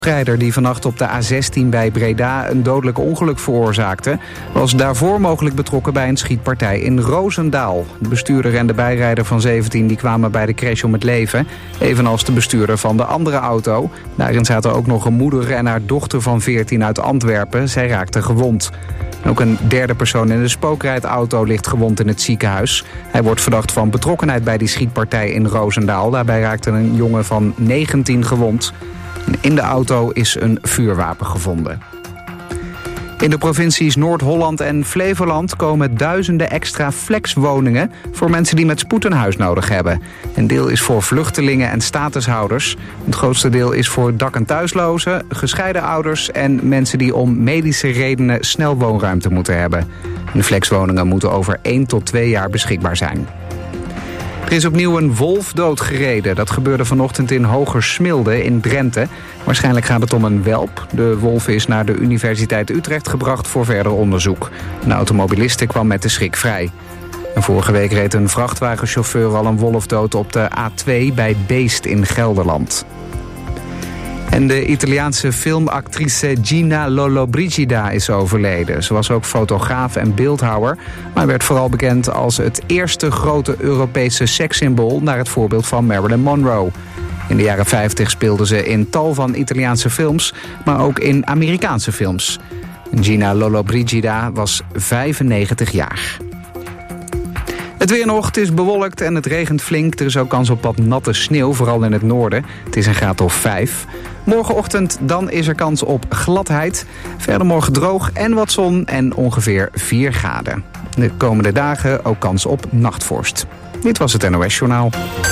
rijder die vannacht op de A16 bij Breda een dodelijk ongeluk veroorzaakte, was daarvoor mogelijk betrokken bij een schietpartij in Roosendaal. De bestuurder en de bijrijder van 17 die kwamen bij de crash om het leven, evenals de bestuurder van de andere auto. Daarin zaten ook nog een moeder en haar dochter van 14 uit Antwerpen. Zij raakten gewond. Ook een derde persoon in de spookrijdauto ligt gewond in het ziekenhuis. Hij wordt verdacht van betrokkenheid bij die schietpartij in Roosendaal. Daarbij raakte een jongen van 19 gewond. In de auto is een vuurwapen gevonden. In de provincies Noord-Holland en Flevoland komen duizenden extra flexwoningen voor mensen die met spoed een huis nodig hebben. Een deel is voor vluchtelingen en statushouders. Het grootste deel is voor dak- en thuislozen, gescheiden ouders en mensen die om medische redenen snel woonruimte moeten hebben. De flexwoningen moeten over 1 tot 2 jaar beschikbaar zijn. Er is opnieuw een wolf doodgereden. Dat gebeurde vanochtend in Hogersmilde in Drenthe. Waarschijnlijk gaat het om een welp. De wolf is naar de Universiteit Utrecht gebracht voor verder onderzoek. Een automobiliste kwam met de schrik vrij. En vorige week reed een vrachtwagenchauffeur al een wolf dood op de A2 bij Beest in Gelderland. En de Italiaanse filmactrice Gina Lollobrigida is overleden. Ze was ook fotograaf en beeldhouwer, maar werd vooral bekend als het eerste grote Europese sekssymbool naar het voorbeeld van Marilyn Monroe. In de jaren 50 speelde ze in tal van Italiaanse films, maar ook in Amerikaanse films. Gina Lollobrigida was 95 jaar. Het weer nog, het is bewolkt en het regent flink. Er is ook kans op wat natte sneeuw, vooral in het noorden. Het is een graad of 5. Morgenochtend dan is er kans op gladheid. Verder morgen droog en wat zon en ongeveer 4 graden. De komende dagen ook kans op nachtvorst. Dit was het NOS Journaal.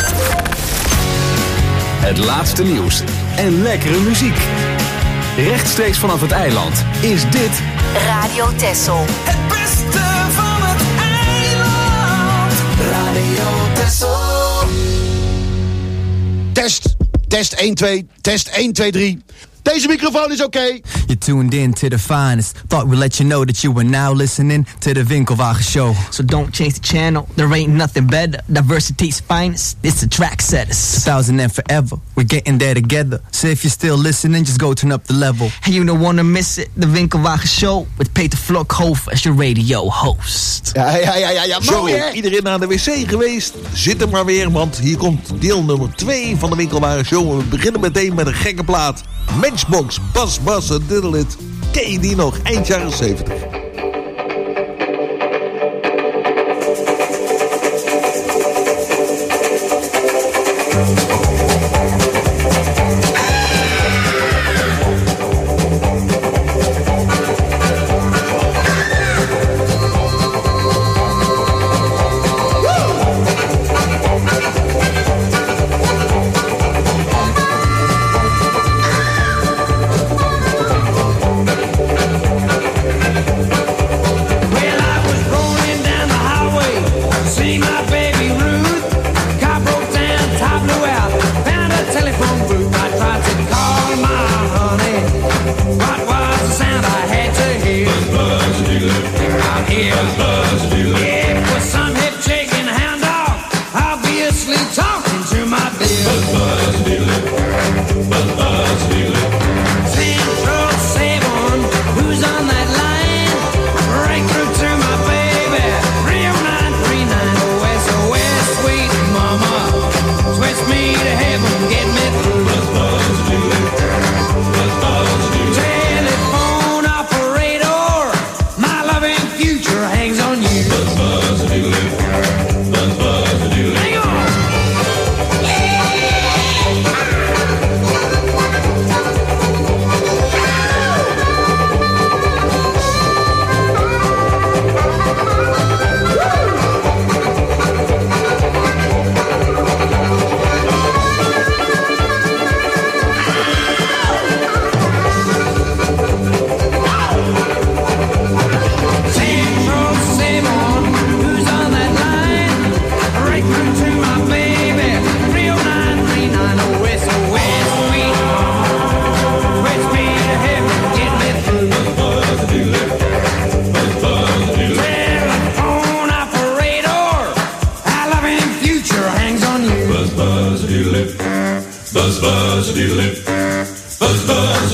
Het laatste nieuws en lekkere muziek. Rechtstreeks vanaf het eiland is dit Radio Texel. Het beste van het eiland. Radio Texel. Test 1, 2, test 1, 2, 3. Deze microfoon is oké. You're tuned in to the finest. Thought we'd let you know that you were now listening to the Winkelwagen Show. So don't change the channel, there ain't nothing better. Diversity's finest, it's the track setters. 2000 and forever, we're getting there together. So if you're still listening, just go turn up the level. And you don't wanna miss it, the Winkelwagen Show with Peter Vlokhoven as your radio host. Ja, Zo, mooi hè? iedereen naar de wc geweest? Zit er maar weer, want hier komt deel nummer 2 van de Winkelwagen Show. We beginnen meteen met een gekke plaat. Matchbox, Bas en Diddle It. Ken je die nog? Eind jaren 70. See my baby Ruth, car broke down, top blew out.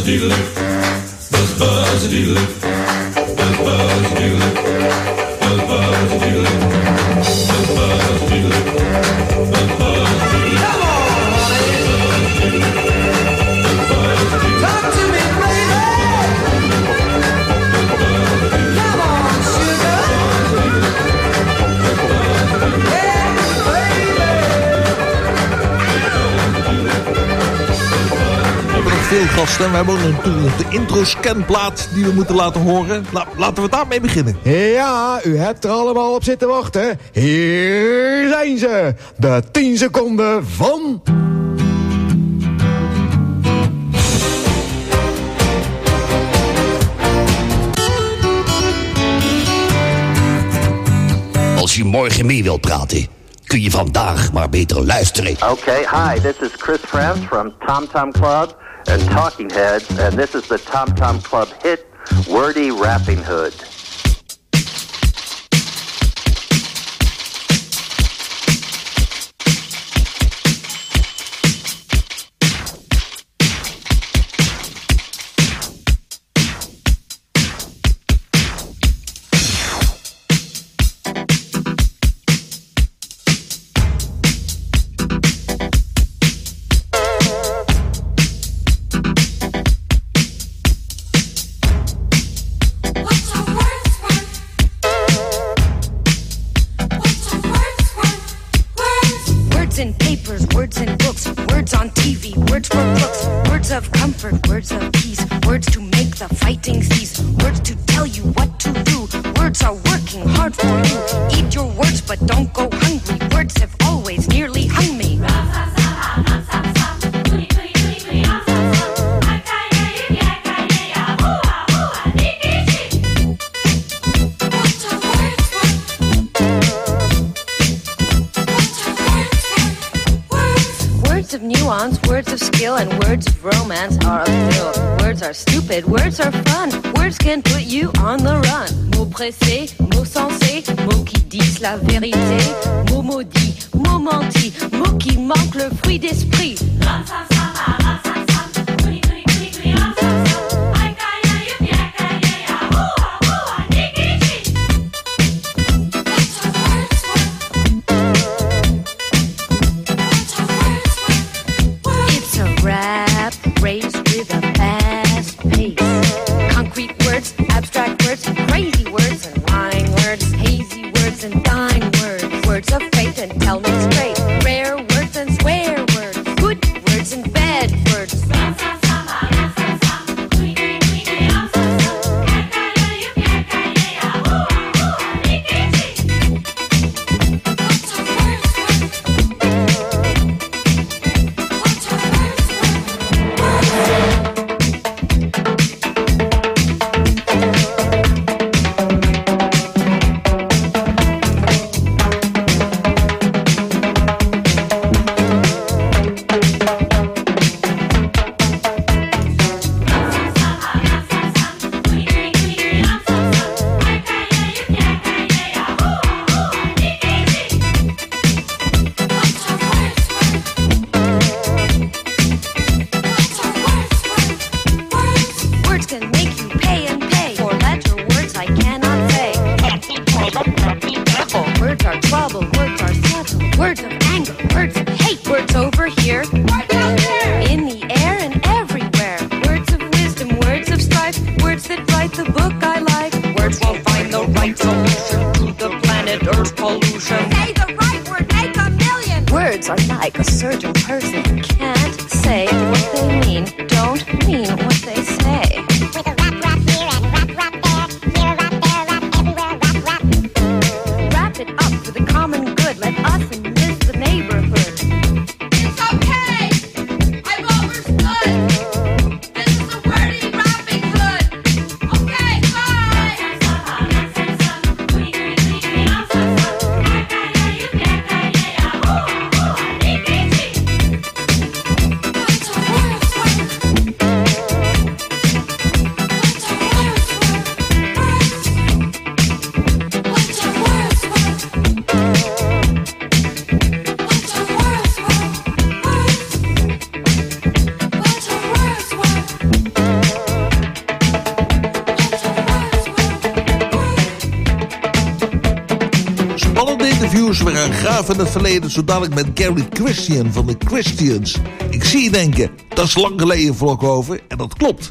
Veel gasten. We hebben ook natuurlijk de intro-scanplaat die we moeten laten horen. Laten we daarmee beginnen. Ja, u hebt er allemaal op zitten wachten. Hier zijn ze. De 10 seconden van... Als je morgen mee wilt praten, kun je vandaag maar beter luisteren. Okay, hi, this is Chris Frantz from Tom Tom Club and Talking Heads, and this is the Tom Tom Club hit, Wordy Rapping Hood. Words of peace, words to make the fighting cease, words to tell you what to do. Words are working hard for you. Eat your words, but don't go hungry. Words have always nearly hung me. Words of nuance, words of skill, and words of romance are a thrill. Words are stupid, words are fun. Words can put you on the run. Mots pressés, mots sensés, mots qui disent la vérité. Mots maudits, mots mentis, mots qui manquent le fruit d'esprit. Words of faith and tell me straight. Rare words and swear words. Good words and bad words. interviews. We gaan graven in het verleden, zo dadelijk met Gary Christian van de Christians. Ik zie je denken, dat is lang geleden, Vlokhoven. En dat klopt.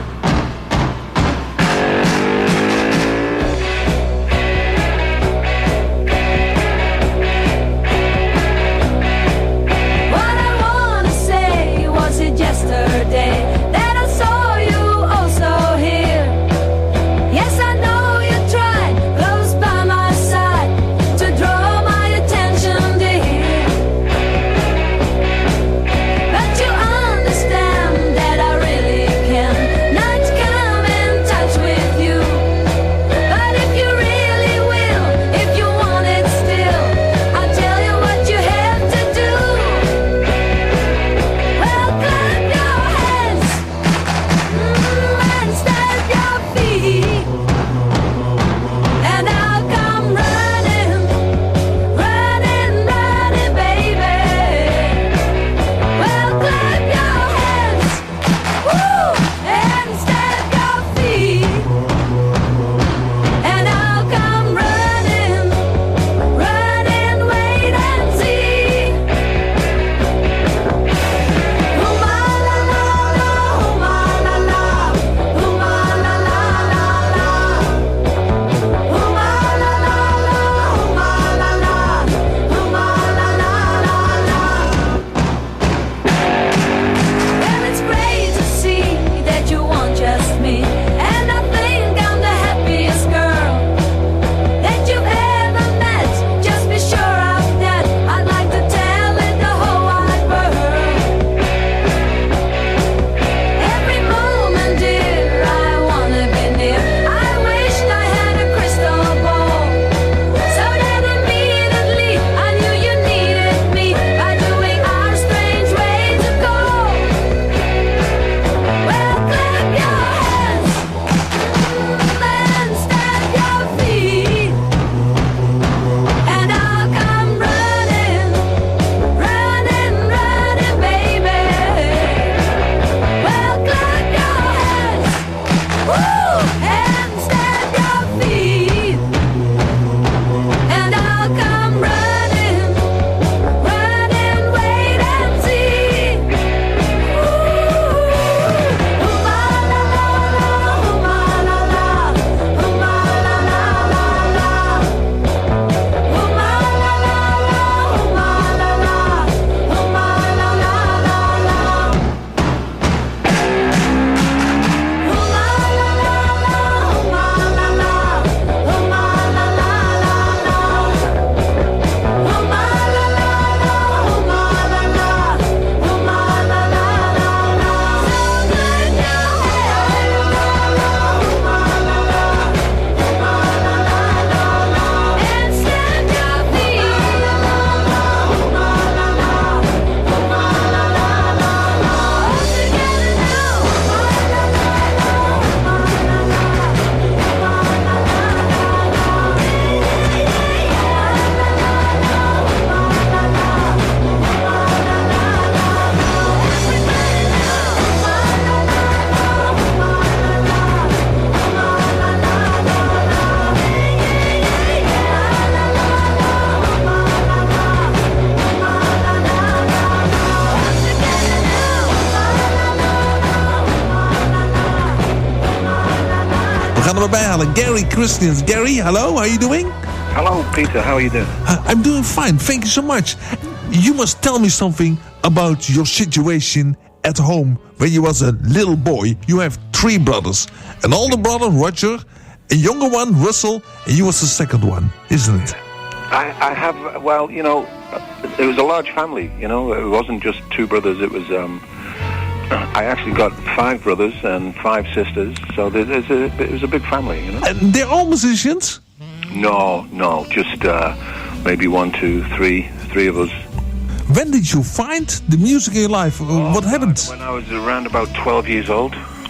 gaan er maar bij halen. Gary Christians. Gary, hello, how are you doing? Hello, Peter, how are you doing? I'm doing fine, thank you so much. You must tell me something about your situation at home when you was a little boy. You have 3 brothers. An older brother, Roger, a younger one, Russell, and you was the second one, isn't it? I have, well, you know, it was a large family, you know. It wasn't just 2 brothers, it was, I actually got 5 brothers and 5 sisters, so it was a big family, you know. And they're all musicians? No, just maybe 1, 2, 3 of us. When did you find the music in your life? What happened? When I was around about 12 years old.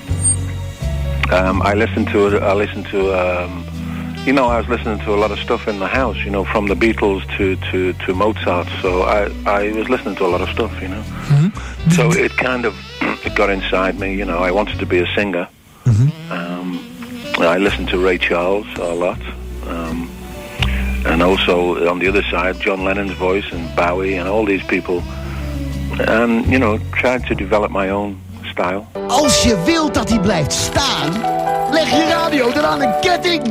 I listened to you know, I was listening to a lot of stuff in the house, you know, from the Beatles to Mozart. So I was listening to a lot of stuff, you know. Mm-hmm. So it kind of it got inside me, you know. I wanted to be a singer. Mm-hmm. I listened to Ray Charles a lot. and also on the other side, John Lennon's voice and Bowie and all these people. And, you know, tried to develop my own style. Als je wilt dat hij blijft staan, leg je radio dan aan een ketting.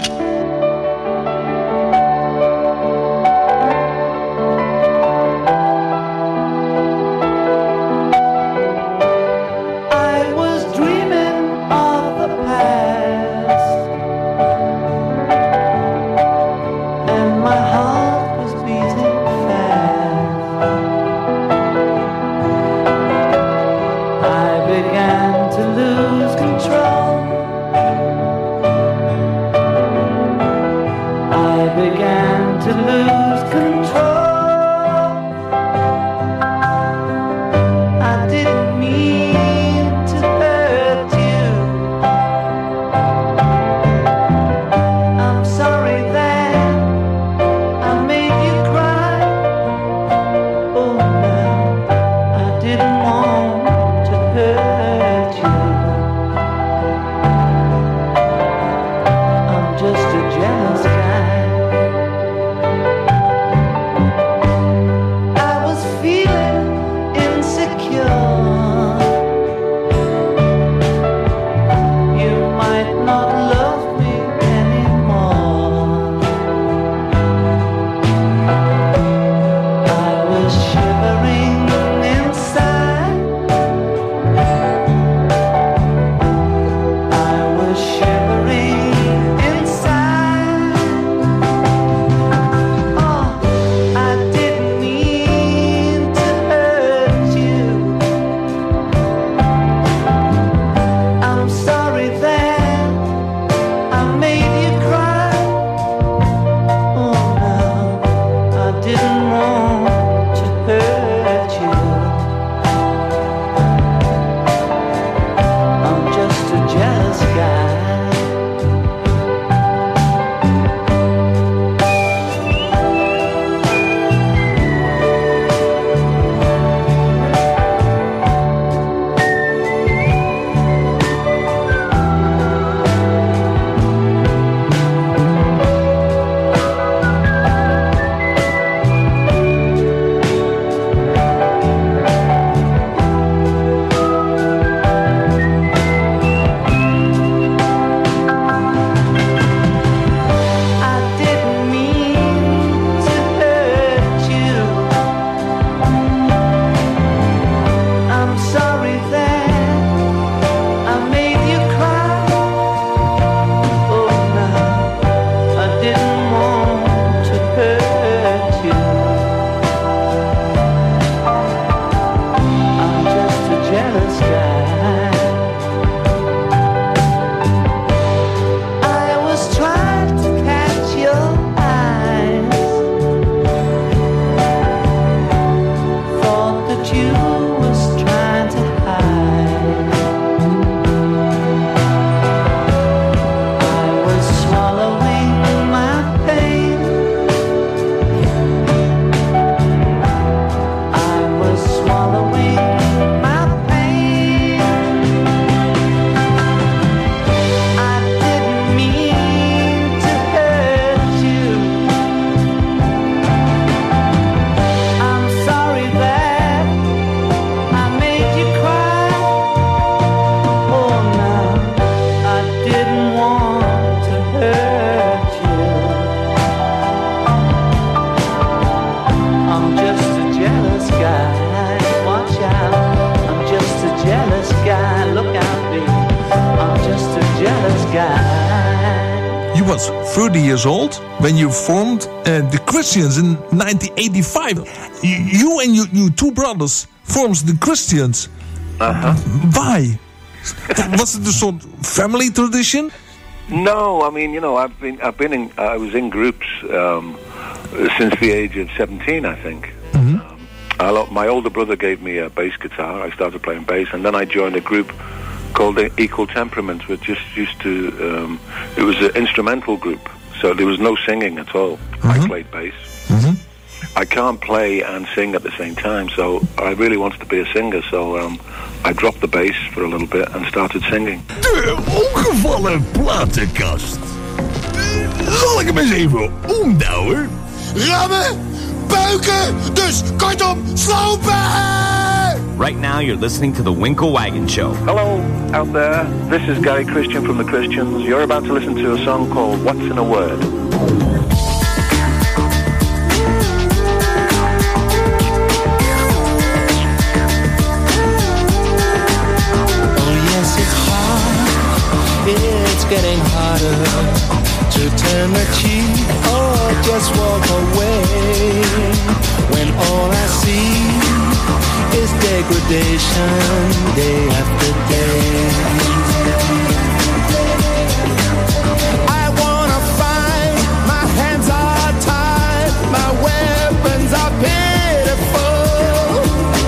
You was 30 years old when you formed the Christians in 1985. You and your two brothers formed the Christians. Why? Was it a sort of family tradition? No, I mean, you know, I was in groups since the age of 17, I think. My older brother gave me a bass guitar. I started playing bass, and then I joined a group called the Equal Temperament, which just used to, it was an instrumental group, so there was no singing at all. I played bass. I can't play and sing at the same time, so I really wanted to be a singer, so I dropped the bass for a little bit and started singing. De ongevallen platenkast. Zal ik hem eens even omdouwen? rammen, beuken, dus kortom, slopen! Right now you're listening to the Winkle Wagon Show. Hello out there, this is Gary Christian from the Christians. You're about to listen to a song called What's in a Word. It's getting harder to turn the cheek or just walk away when all I see is degradation day after day. I wanna fight, my hands are tied, my weapons are pitiful,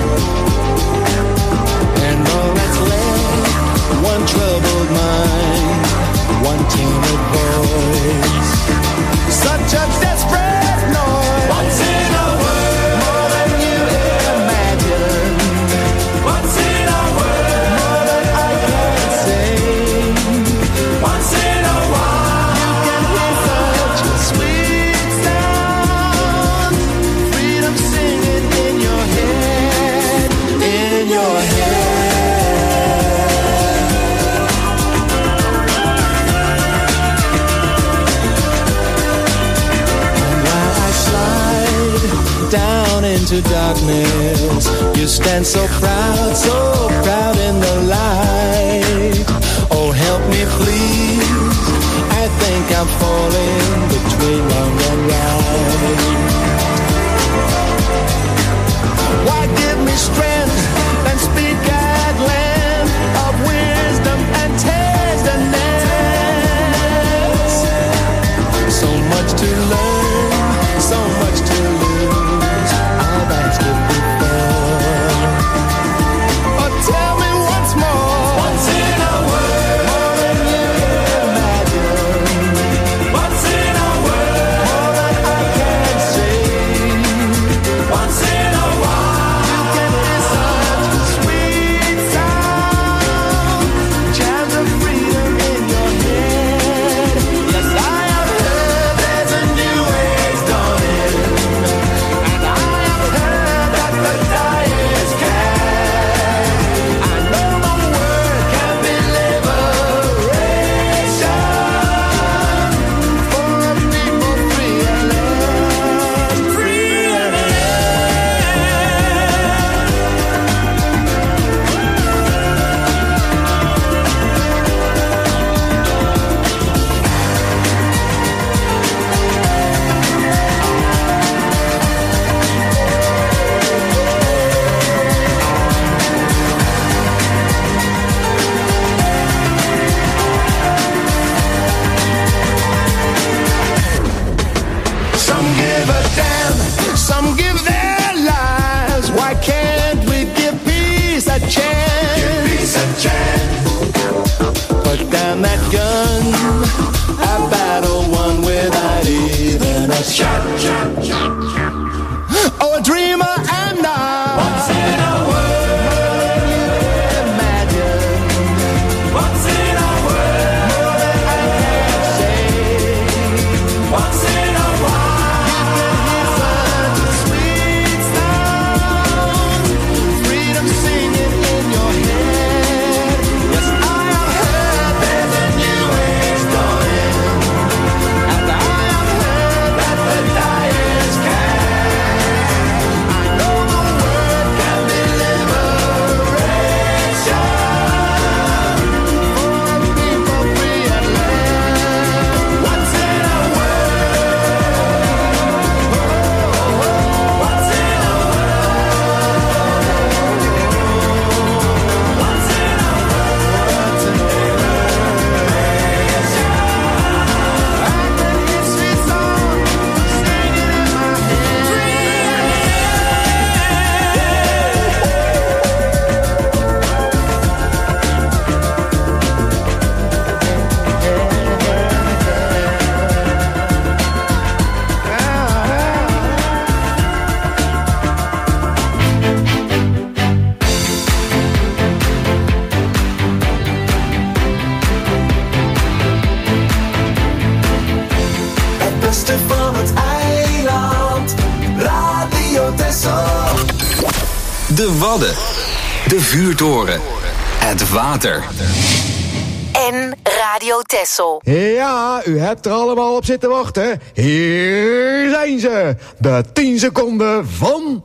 and all that's left, one troubled mind, one timid voice, such a desperate noise. What's in a word? More than you imagine. What's in a word? More than I can say. Once in a while, you can hear such a sweet sound. Freedom singing in your head, in your head. Down into darkness, you stand so proud in the light. Oh, help me please, I think I'm falling between wrong and right. Why give me strength and speak at length of wisdom and tenderness? So much to learn, so much to lose. Tell me once more. What's in a word? More than you imagine. What's in a word? More than I can say. Once in a while, you can hear such a sweet sound. Child of freedom in your head. Yes, I have heard there's a new age dawning, and I have heard that the dyers can. Some give their lives. Why can't we give peace a chance? Give peace a chance. Put down that gun. A battle won without even a shot. Oh, a dreamer and I. What's in a word? More than you imagine. What's in a word? More than I can say. What's in a word? Dyers can De Wadden. De Vuurtoren. Het water. En Radio Texel. Ja, u hebt er allemaal op zitten wachten. Hier zijn ze. De 10 seconden van...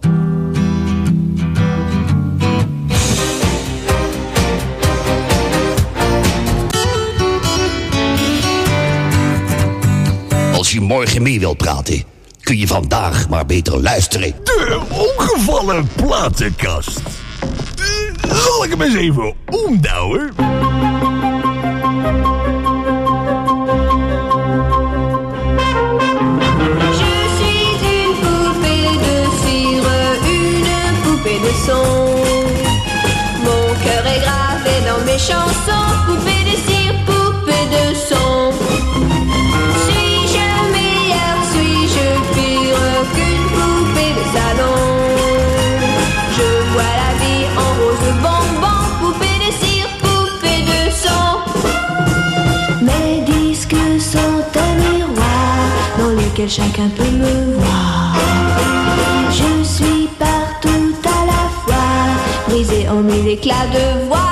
Als je morgen mee wilt praten, kun je vandaag maar beter luisteren. De omgevallen platenkast. Zal ik hem eens even omdouwen? Je suis une poupée de cire, une poupée de son. Mon cœur est gravé dans mes chansons, poupée de cire, poupée de son. Suis-je meilleure, suis-je pire qu'une poupée de salon? Je vois la vie en rose bonbon, poupée de cire, poupée de son. Mes disques sont un miroir dans lequel chacun peut me voir. Je suis partout à la fois, brisée en mille éclats de voix.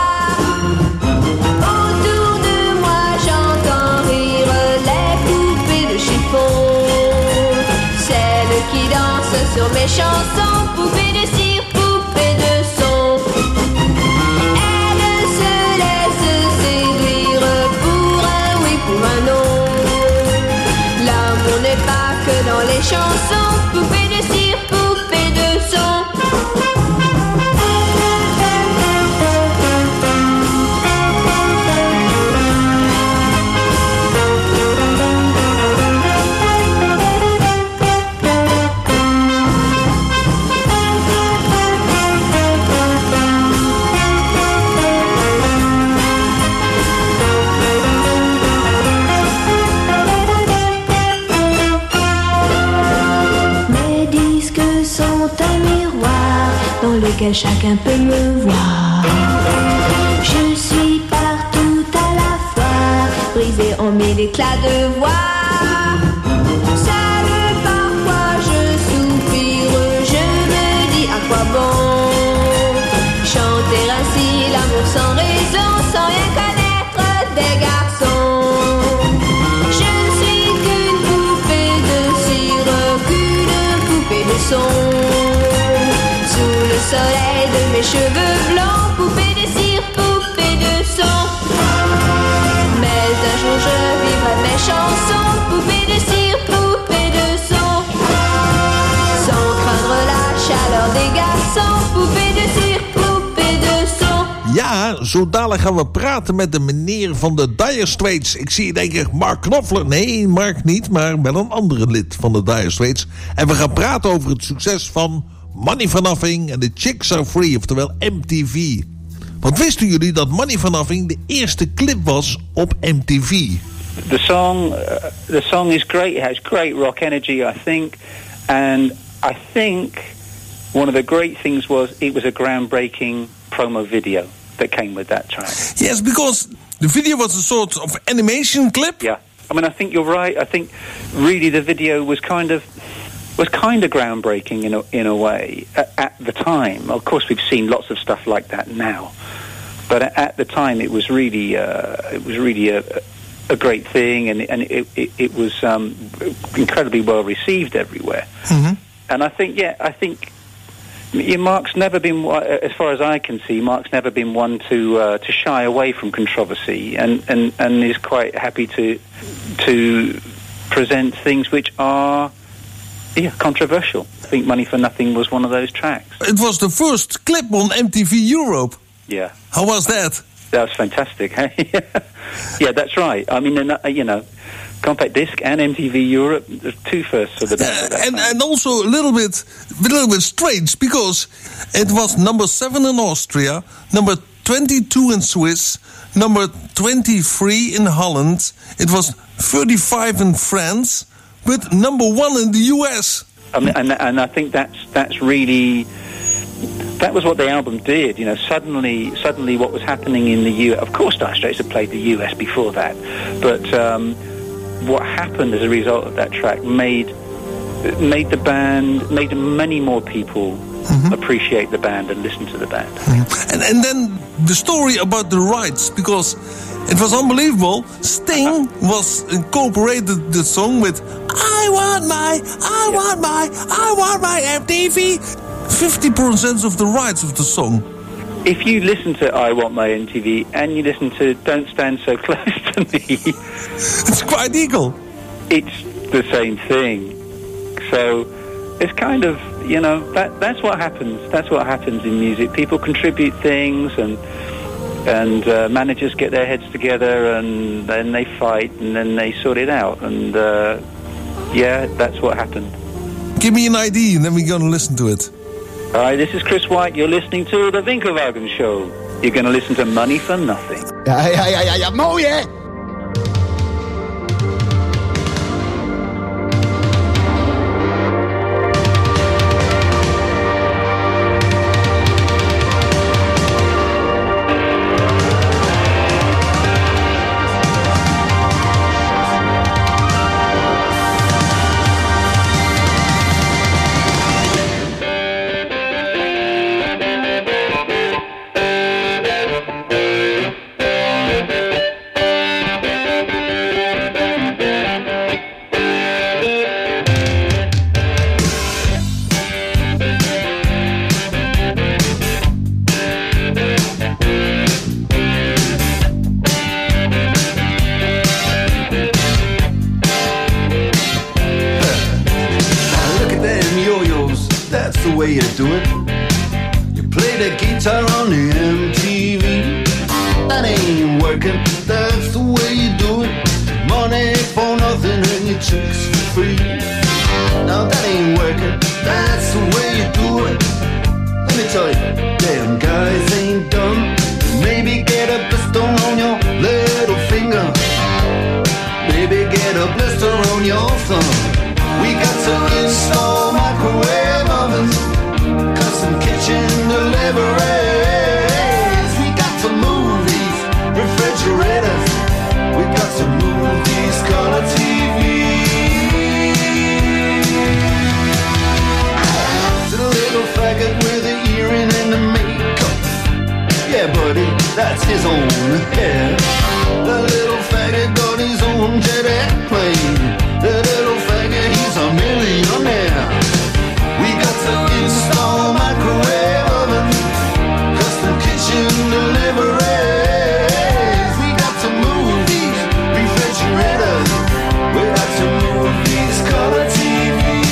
Autour de moi j'entends rire les poupées de chiffon, celles qui dansent sur mes chansons, poupées de cire, poupées de son. Elles se laissent séduire pour un oui, pour un non. L'amour n'est pas que dans les chansons, poupées de cire, poupées de son. Mes disques sont un miroir dans lequel chacun peut me voir. Je suis partout à la fois, brisée en mille éclats de voix. Seule parfois je soupire, je me dis à quoi bon chanter ainsi l'amour sans raison, sans rien connaître des garçons. Je suis qu'une poupée de cire, qu'une poupée de son. Sous le soleil de mes cheveux blancs, poupée de cire, poupée de son. Mais un jour je vivrai mes chansons, poupée de cire, poupée de son. Sans craindre la chaleur des garçons, poupée de cire, poupée de son. Ja, zo dadelijk gaan we praten met de meneer van de Dire Straits. Ik zie denk ik Mark Knopfler. Nee, Mark niet, maar wel een andere lid van de Dire Straits. En we gaan praten over het succes van Money for Nothing en The Chicks Are Free, oftewel MTV. Want wisten jullie dat Money for Nothing de eerste clip was op MTV? The song is great. It has great rock energy, I think. And I think one of the great things was it was a groundbreaking promo video that came with that track. Yes, because the video was a sort of animation clip. Yeah. I mean, I think you're right. I think really the video was kind of groundbreaking in a way at the time. Of course, we've seen lots of stuff like that now, but at the time it was really a great thing, and it was incredibly well received everywhere. Mm-hmm. And I think Mark's never been, as far as I can see, Mark's never been one to shy away from controversy, and is quite happy to present things which are controversial. I think Money for Nothing was one of those tracks. It was the first clip on MTV Europe. Yeah. How was that? That was fantastic, hey? Yeah, that's right. I mean, Compact Disc and MTV Europe, the two firsts for the band. And also a little bit strange, because it was number 7 in Austria, number 22 in Swiss, number 23 in Holland. It was 35 in France, but number 1 in the US. I mean, and I think that's really. That was what the album did, suddenly what was happening in the US. Of course, Dire Straits had played the US before that, but what happened as a result of that track made many more people appreciate the band and listen to the band. And then the story about the rights, because it was unbelievable. Sting was incorporated the song with I want my MTV. 50% of the rights of the song. If you listen to I Want My MTV and you listen to Don't Stand So Close to Me, it's quite equal. It's the same thing. So it's kind of, that's what happens. That's what happens in music. People contribute things and managers get their heads together and then they fight and then they sort it out. And that's what happened. Give me an ID and then we're going to listen to it. Hi, this is Chris White. You're listening to The Winkelwagen Show. You're going to listen to Money for Nothing. Ja, mooi hè? That's his own hair. The little faggot got his own jet airplane. The little faggot, he's a millionaire. We got to install microwave oven, custom kitchen deliveries. We got to move these refrigerators. We got to move these color TVs.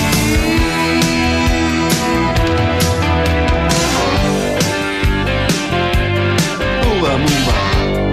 Move on.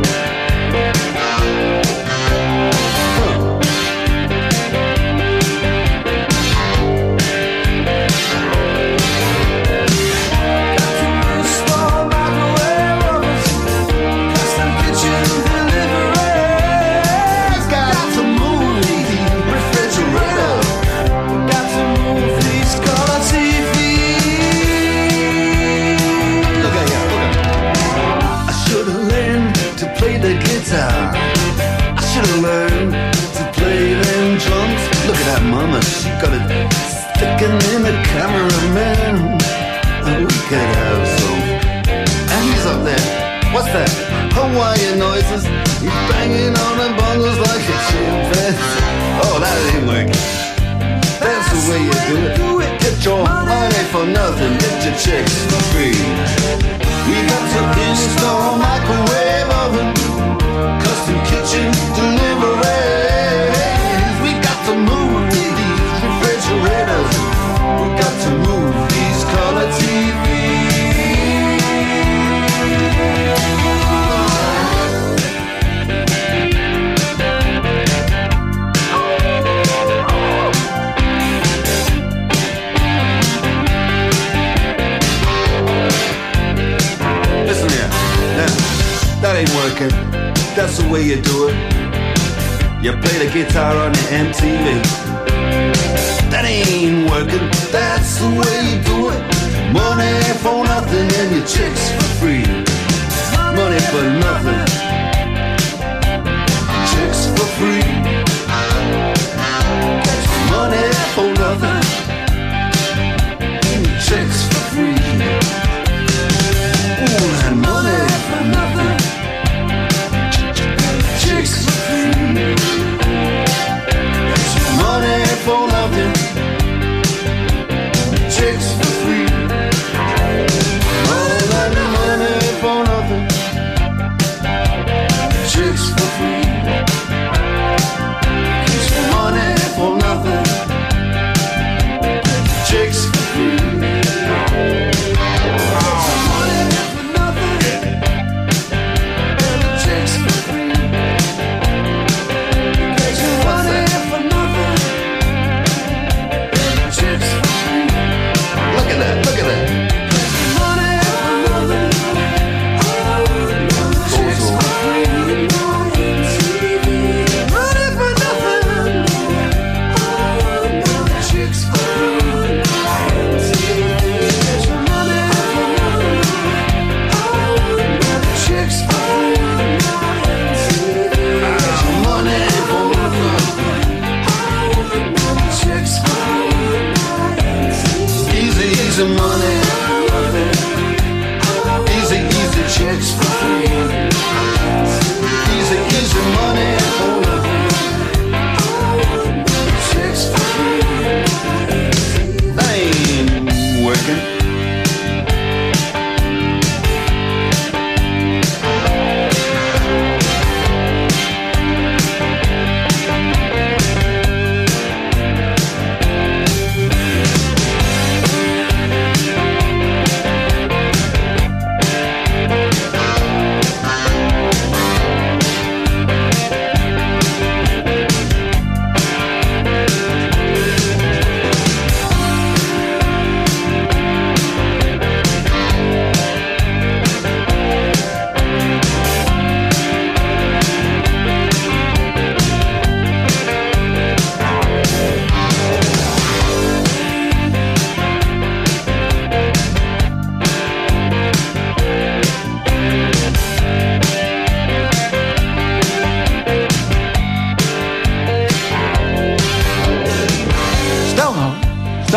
I should've learned to play them drums. Look at that mama, she got it sticking in the cameraman. We could have some. And he's up there. What's that? Hawaiian noises. He's banging on the bongos like a chimpanzee. Oh, that ain't working. That's the way you do it. Get your money for nothing. Get your chicks for free. We got to install microwave oven, custom kitchen deliveries. We got to move these refrigerators. We got to move these color TVs. Listen here, now, that ain't working. That's the way you do it. You play the guitar on the MTV. That ain't working. That's the way you do it. Money for nothing and your chicks for free. Money for nothing. Chicks for free. Money for nothing. Chicks for free.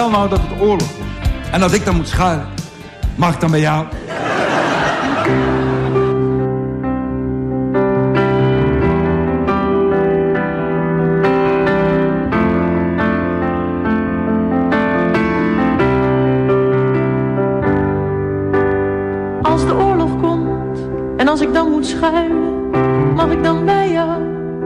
Stel nou dat het oorlog wordt. En als ik dan moet schuilen, mag ik dan bij jou? Als de oorlog komt en als ik dan moet schuilen, mag ik dan bij jou?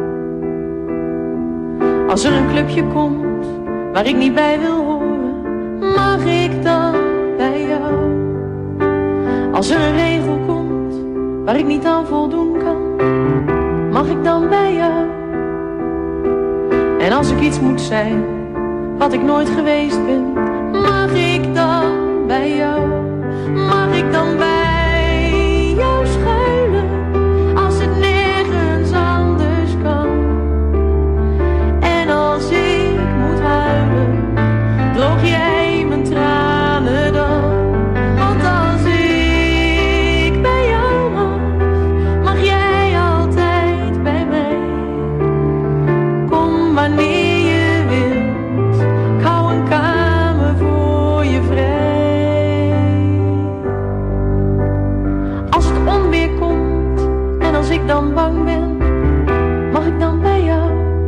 Als er een clubje komt waar ik niet bij wil horen, mag ik dan bij jou? Als er een regel komt waar ik niet aan voldoen kan, mag ik dan bij jou? En als ik iets moet zijn wat ik nooit geweest ben, mag ik dan bij jou? Mag ik dan bij jou schuilen als het nergens anders kan? En als ik moet huilen, droog jij mijn tranen dan? Want als ik bij jou mag jij altijd bij mij. Kom wanneer je wilt, ik hou een kamer voor je vrij. Als het onweer komt en als ik dan bang ben, mag ik dan bij jou?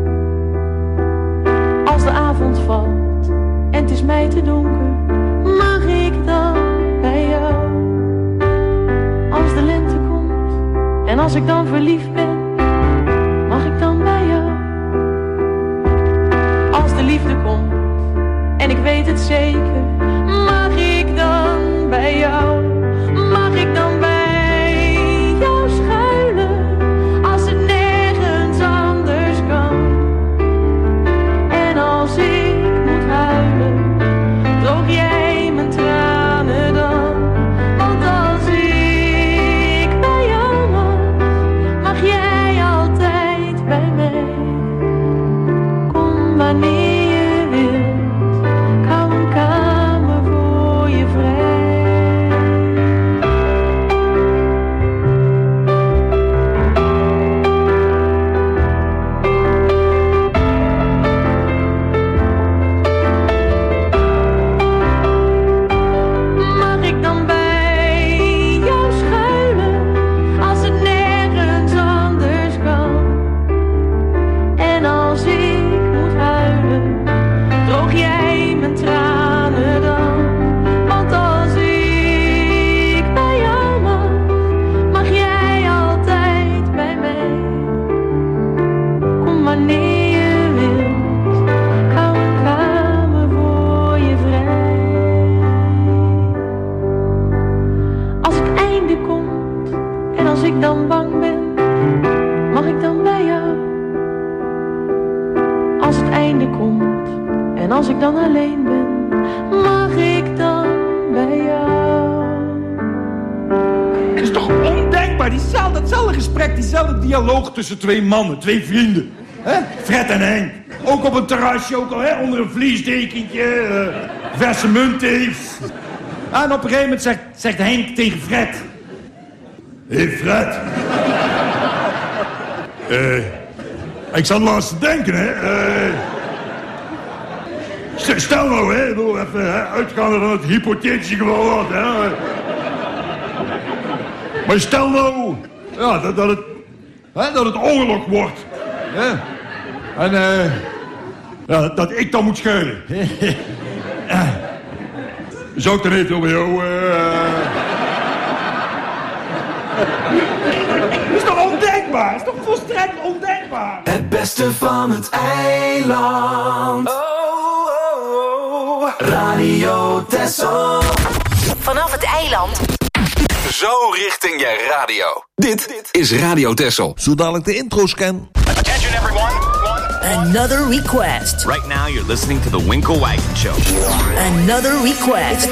Als de avond valt en het is mij te donker, mag ik dan bij jou? Als de lente komt en als ik dan verliefd ben, mag ik dan bij jou? Als de liefde komt en ik weet het zeker, mag ik dan bij jou? Mag ik dan bij jou schuilen als het nergens anders kan? En als ik moet huilen, droog jij mijn tranen dan? Want als ik bij jou mag jij altijd bij mij. Kom wanneer je wilt, ik hou een kamer voor je vrij. Mag ik dan bij jou schuilen als het nergens anders kan? En als ik moet huilen, droog jij mijn tranen dan? Want als ik bij jou mag jij altijd bij mij. Kom wanneer je wilt, ik hou een kamer voor je vrij. Als het einde komt en als ik dan bang ben, mag ik dan bij jou? Als het einde komt en als ik dan alleen ben, mag ik dan bij jou? Het is toch ondenkbaar, datzelfde gesprek, diezelfde dialoog tussen twee mannen, twee vrienden. Hè? Fred en Henk. Ook op een terrasje, ook al hè, onder een vliesdekentje, verse munt heeft. En op een gegeven moment zegt Henk tegen Fred: Hé Fred. Ik zat laatst te denken, hè. Stel nou, hè, even uitgaande van het hypothetische geval wat, hè. Maar stel nou, ja, dat het oorlog wordt. Hè. En ja, dat ik dan moet schuilen. Zou ik dan even bij jou... Dat is toch ondenkbaar? Dat is toch volstrekt ondenkbaar? Het beste van het eiland. Radio Texel. Vanaf het eiland. Zo richting je radio. Dit is Radio Texel. Zo dadelijk de intro-scan. Attention everyone. Another request. Right now you're listening to the Winkle Wagon Show. Another request.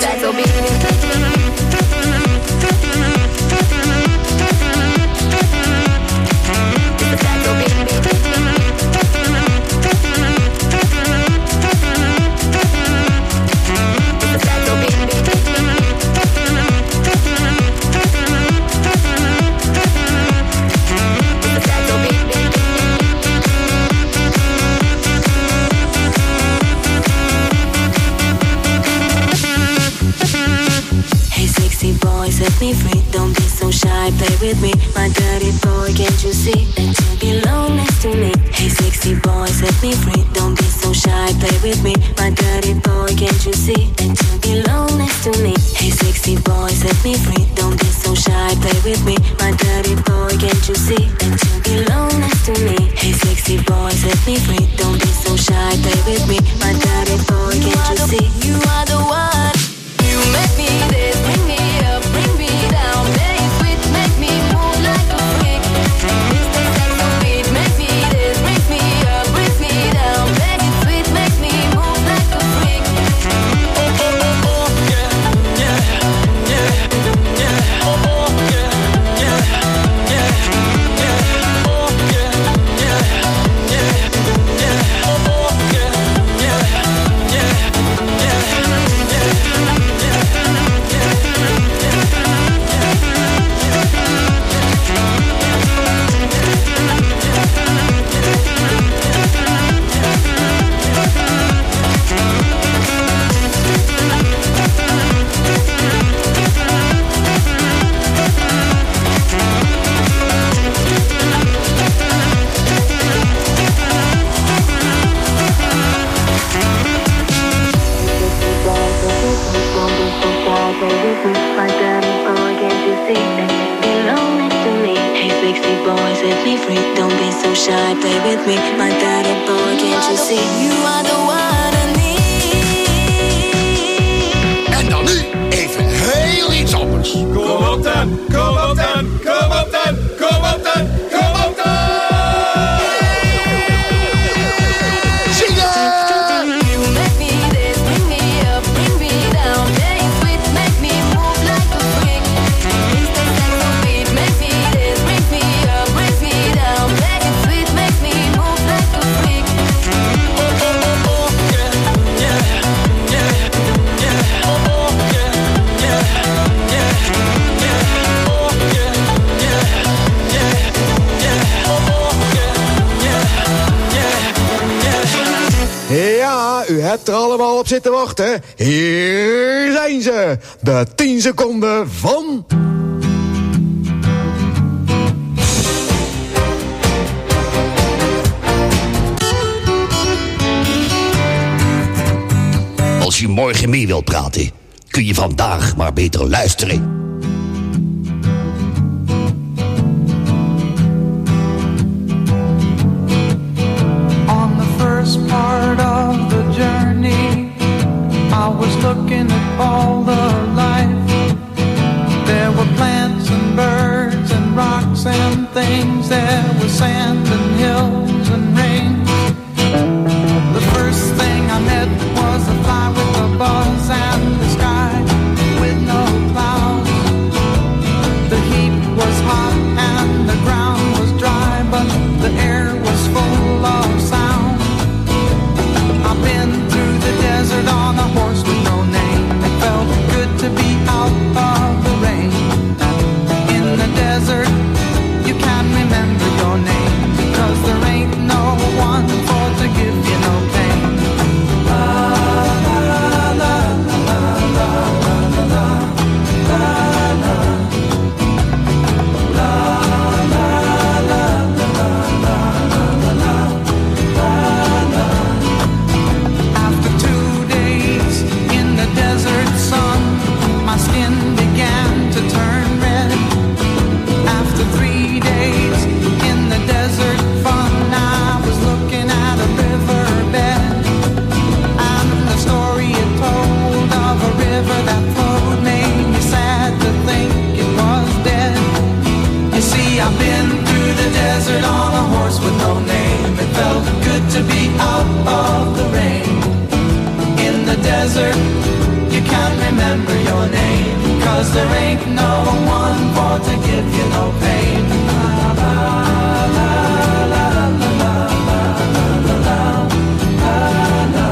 with me, my dirty boy, can't you see that you belong next to me? Hey, sexy boy, set me free, don't be so shy, play with me, my dirty boy, can't you see that you belong next to me? Hey, sexy boy, set me free, don't be so shy, play with me, my dirty boy, can't you see that you belong next to me? Hey, sexy boy, set me free, don't be so shy, play with me, my dirty boy, can't you see? You are the one, you make me this, bring me up, bring me down, very sweet, make me move like a freak. This taste like so sweet, make me this, brings me up, brings me down, very sweet, make me move like a freak. Oh, oh, oh, oh, yeah, yeah, yeah, yeah, oh, oh, yeah, yeah, yeah, yeah, oh, yeah, yeah, yeah, yeah, oh, oh, yeah, yeah, yeah, my dirty boy, can't you see that you belong next to me? Hey, sexy boy, set me free, don't be so shy, play with me, my dirty boy, can't you see? You are the one I need. En dan nu even heel iets anders. Kom op dan, kom op dan, kom op dan, kom op dan, kom op dan. Ja, u hebt er allemaal op zitten wachten. Hier zijn ze. De 10 seconden van... Als je morgen mee wilt praten, kun je vandaag maar beter luisteren. Part of the journey, I was looking at all the life. There were plants and birds and rocks and things. There was sand and hills and rain. The first thing I met was a fly with a buzz and the sky with no clouds. The heat was hot and the ground was dry, but the air was full of sound. I've been through the desert on a horse with no name. It felt good to be out of the rain. In the desert, you can't remember your name, because there ain't no one for to give you no pain. La la la la la la la la la la my skin began to turn red. After 3 days in the desert fun, I was looking at a riverbed, and the story it told of a river that flowed made me sad to think it was dead. You see, I've been through the desert on a horse with no name. It felt good to be out of the rain. In the desert, you can't remember your name, 'cause there ain't no one for to give you no pain. La la la la la la la la la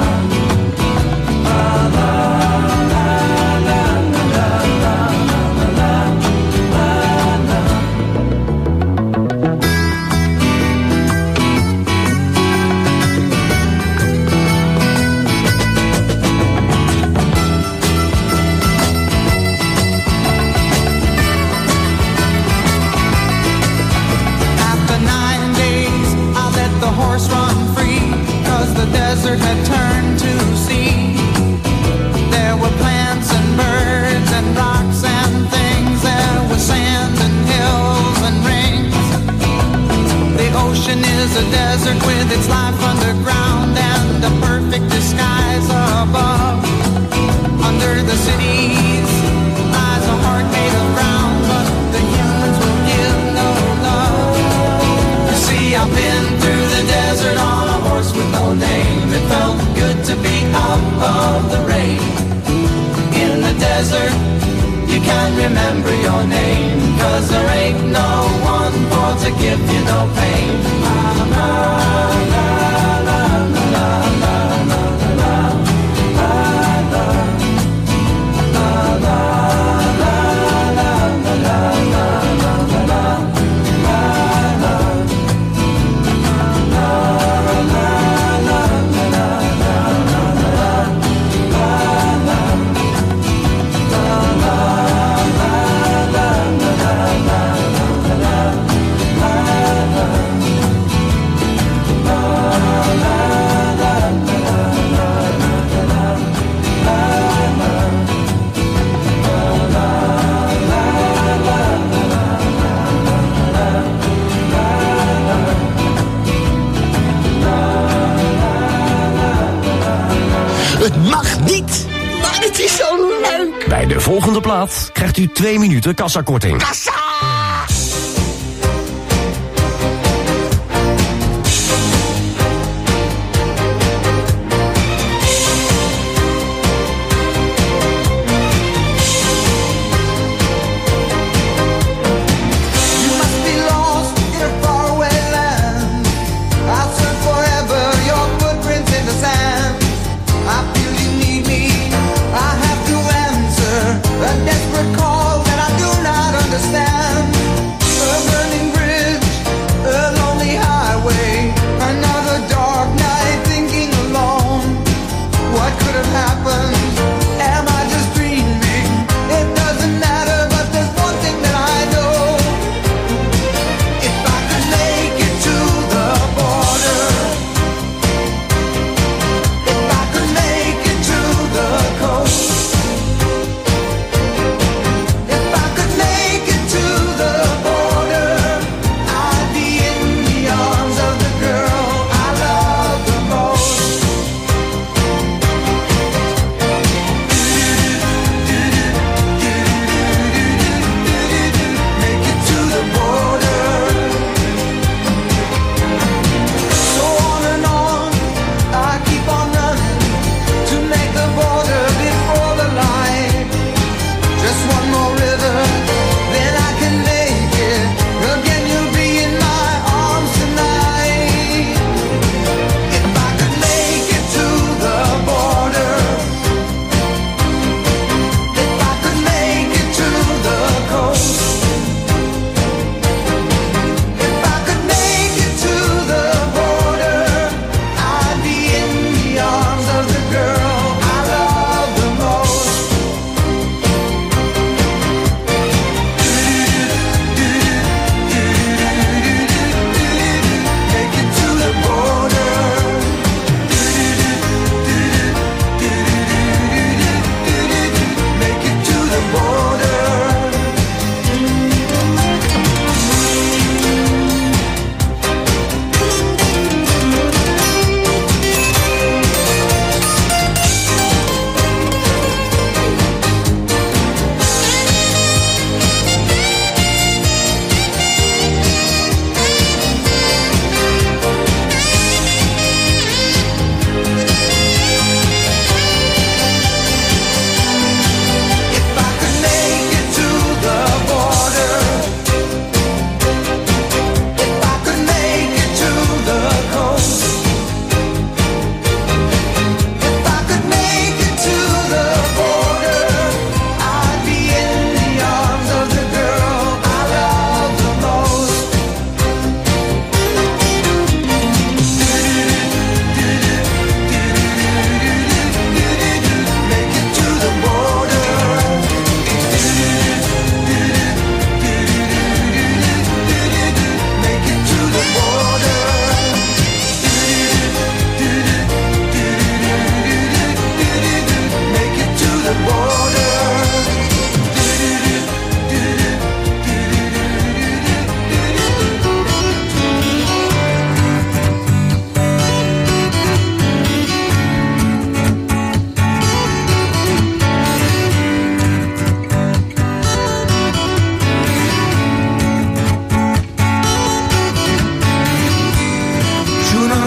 horse run free, 'cause the desert had turned to sea. There were plants and birds and rocks and things. There was sand and hills and rings. The ocean is a desert with its life underground and a perfect disguise above. Under the cities lies a heart made of ground, but the humans will give no love. You see, I've been through the desert on a horse with no name. It felt good to be out of the rain. In the desert, you can't remember your name, 'cause there ain't no one for to give you no pain. La, la, la, la, la, la, la, la, la, la, Het mag niet, maar het is zo leuk. Bij de volgende plaat krijgt u 2 minuten kassakorting. Kassa! A desperate call that I do not understand.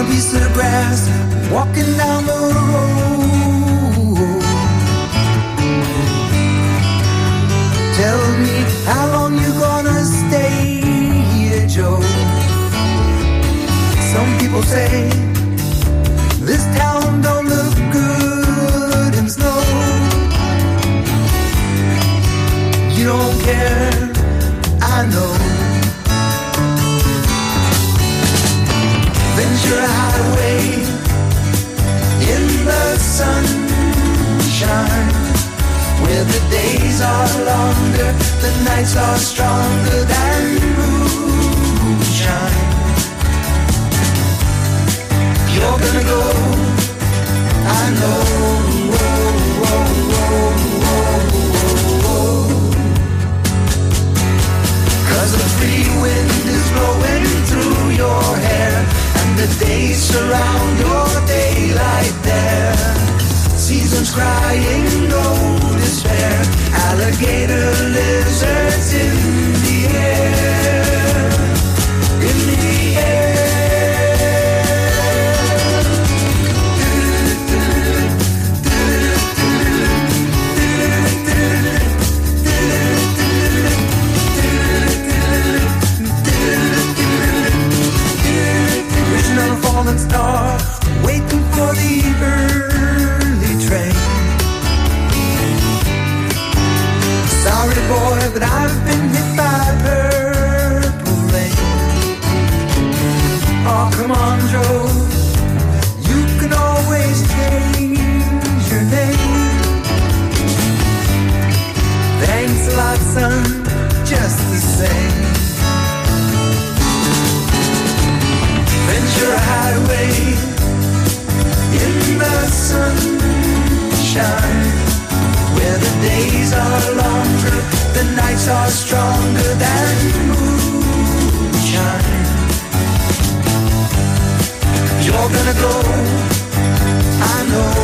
a piece of grass, walking down the road. Tell me how long you gonna stay here, Joe. Some people say this town don't look good in snow. You don't care, I know. Venture highway in the sunshine, where the days are longer, the nights are stronger than moonshine. You're gonna go, I know. Cause the free wind is blowing through your hair, and the days surround your daylight there. Seasons crying, no despair. Alligator lizards in the air, in the air. Vision of a falling star, waiting for the early train. Sorry boy, but I've been hit by purple rain. Oh, come on, Joe, you can always change your name. Thanks a lot, son, just the same. Venture highway in the sunshine, where the days are longer, the nights are stronger than moonshine. You're gonna go, I know.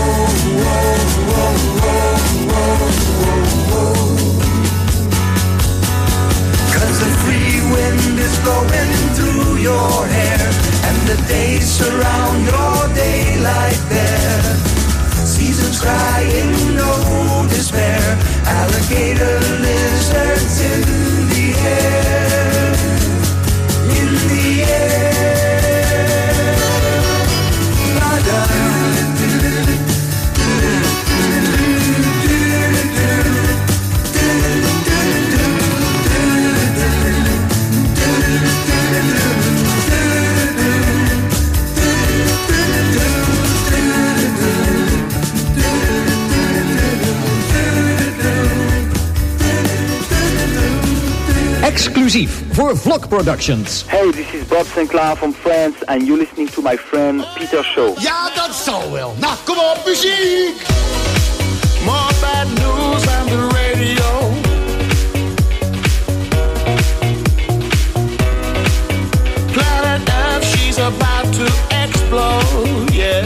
Cause the free wind is blowing through your hair, and the days surround your daylight there. Seasons crying, no despair. Alligator lizards in the air, in the air. La-da. Exclusief voor Vlog Productions. Hey, this is Bob Sinclair from France and you're listening to my friend Peter Shaw. Ja, dat zal wel. Nou, kom op, muziek! More bad news on the radio. Planet Earth, she's about to explode, yeah.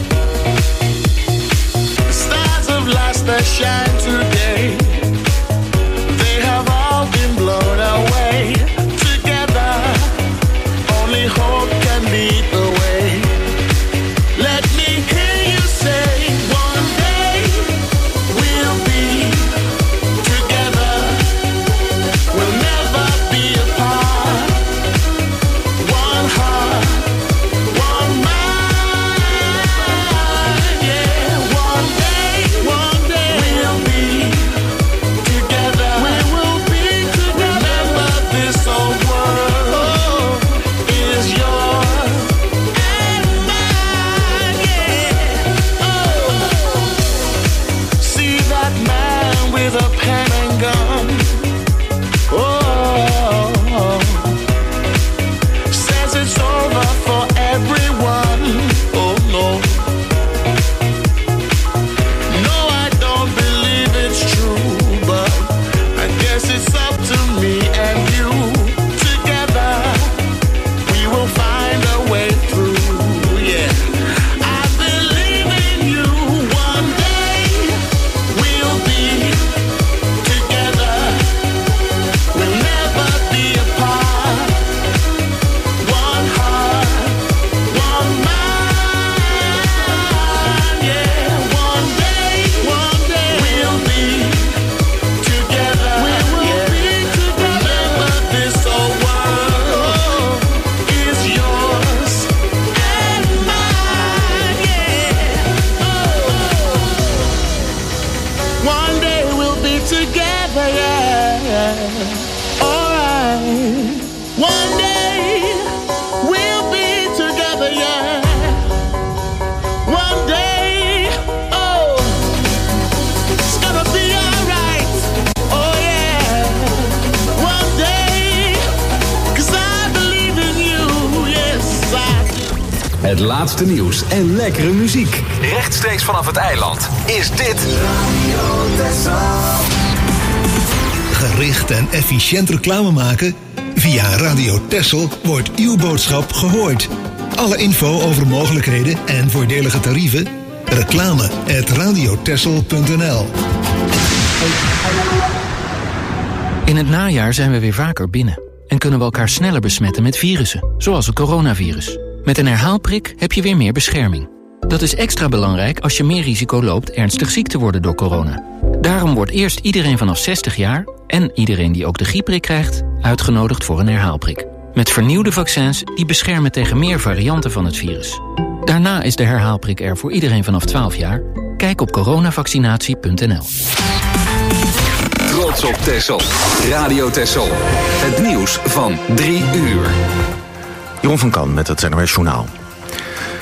The stars of last that shine today, they have all been blown away. Together, only hope can lead the way. Let me hear you say, one day we'll be together. We'll never be apart. One heart, one mind. Yeah, one day we'll be Het laatste nieuws en lekkere muziek. Rechtstreeks vanaf het eiland is dit Radio Texel. Gericht en efficiënt reclame maken? Via Radio Texel wordt uw boodschap gehoord. Alle info over mogelijkheden en voordelige tarieven? reclame@radiotexel.nl. In het najaar zijn we weer vaker binnen en kunnen we elkaar sneller besmetten met virussen, zoals het coronavirus. Met een herhaalprik heb je weer meer bescherming. Dat is extra belangrijk als je meer risico loopt ernstig ziek te worden door corona. Daarom wordt eerst iedereen vanaf 60 jaar en iedereen die ook de griepprik krijgt uitgenodigd voor een herhaalprik. Met vernieuwde vaccins die beschermen tegen meer varianten van het virus. Daarna is de herhaalprik er voor iedereen vanaf 12 jaar. Kijk op coronavaccinatie.nl. Trots op Texel. Radio Texel. Het nieuws van 3 uur. Jeroen van Kan met het NOS Journaal.